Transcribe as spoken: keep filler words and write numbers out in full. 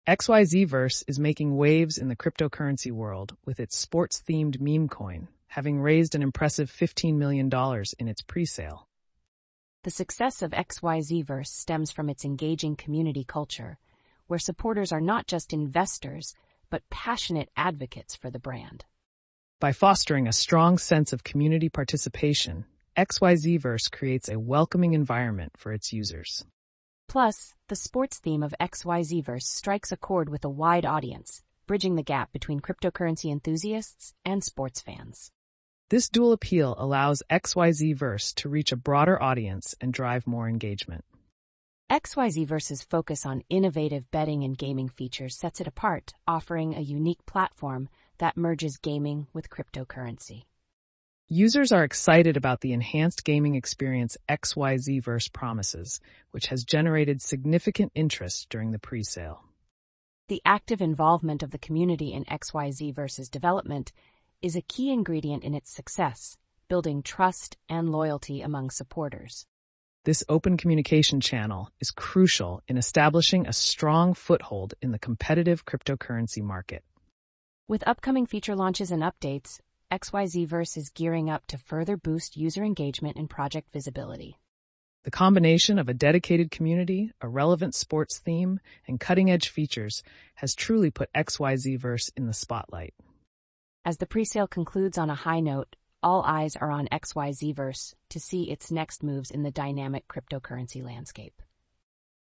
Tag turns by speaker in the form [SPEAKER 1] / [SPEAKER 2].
[SPEAKER 1] X Y Z Verse is making waves in the cryptocurrency world with its sports-themed meme coin, having raised an impressive fifteen million dollars in its pre-sale.
[SPEAKER 2] The success of X Y Z Verse stems from its engaging community culture, where supporters are not just investors, but passionate advocates for the brand.
[SPEAKER 1] By fostering a strong sense of community participation, X Y Z Verse creates a welcoming environment for its users.
[SPEAKER 2] Plus, the sports theme of X Y Z Verse strikes a chord with a wide audience, bridging the gap between cryptocurrency enthusiasts and sports fans.
[SPEAKER 1] This dual appeal allows X Y Z Verse to reach a broader audience and drive more engagement.
[SPEAKER 2] X Y Z Verse's focus on innovative betting and gaming features sets it apart, offering a unique platform that merges gaming with cryptocurrency.
[SPEAKER 1] Users are excited about the enhanced gaming experience X Y Z Verse promises, which has generated significant interest during the pre-sale.
[SPEAKER 2] The active involvement of the community in X Y Z Verse's development is a key ingredient in its success, building trust and loyalty among supporters.
[SPEAKER 1] This open communication channel is crucial in establishing a strong foothold in the competitive cryptocurrency market.
[SPEAKER 2] With upcoming feature launches and updates, X Y Z Verse is gearing up to further boost user engagement and project visibility.
[SPEAKER 1] The combination of a dedicated community, a relevant sports theme, and cutting-edge features has truly put X Y Z Verse in the spotlight.
[SPEAKER 2] As the presale concludes on a high note, all eyes are on X Y Z Verse to see its next moves in the dynamic cryptocurrency landscape.